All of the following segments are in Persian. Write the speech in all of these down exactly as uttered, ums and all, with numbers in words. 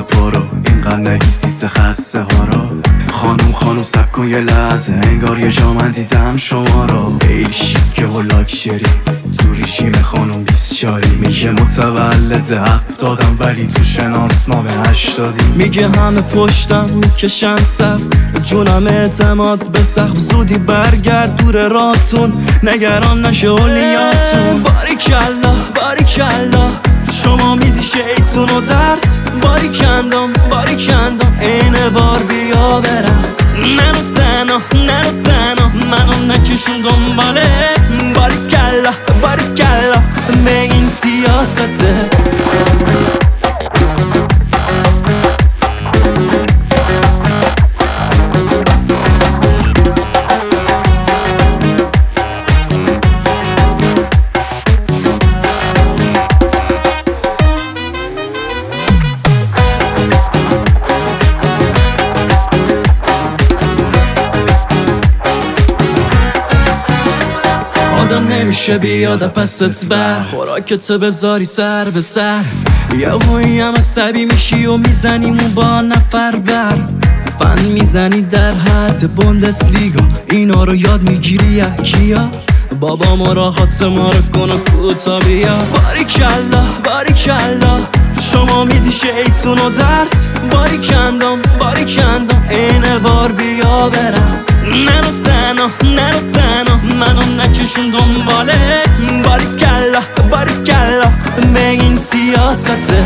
برو اینقدر نگیسیست خسته ها را. خانوم خانوم سب کن یه لحظه، انگار یه جا من دیدم شما را. خیلی شیکه و لاکچری تو رژیم خانوم بیست چاری. میگه متولد هفتادم ولی تو شناسنامه هشتادی. میگه همه پشتم میکشن صف، جونم اعتماد به سقف. زودی برگرد دور راتون، نگران نشه اولیاتون. باریکلا باریکلا شما میدی شیطون و درس. باریکندم باریکندم اینه بار بیا برم. منو تنها منو تنها منو نکشون دنبالت. باریکلا باریکلا به این سیاسته. آدم نمیشه بیاد پست بر، خوراکت بذاری سر به سر. یه هایی هم عصبی میشی و میزنیم و با نفر بر. فن میزنی در حد بوندسلیگا، اینا رو یاد میگیری یکیا. بابا مراخات ما رو کن و کوتا بیا. باریکلا باریکلا شما میدی شیطون و درس. باریکندم باریکندم اینه بار بیا برم. منو تنها منو تنها منو نکشون دنبالت. باریکلا باریکلا به این سیاسته.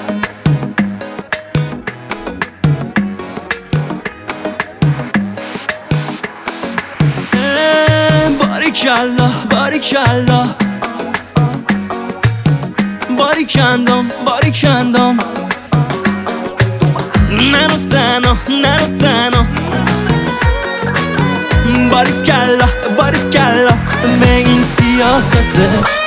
باریکلا باریکلا باریکندم باریکندم منو تنها منو تنها. باریکلا باریکلا به این سیاسته.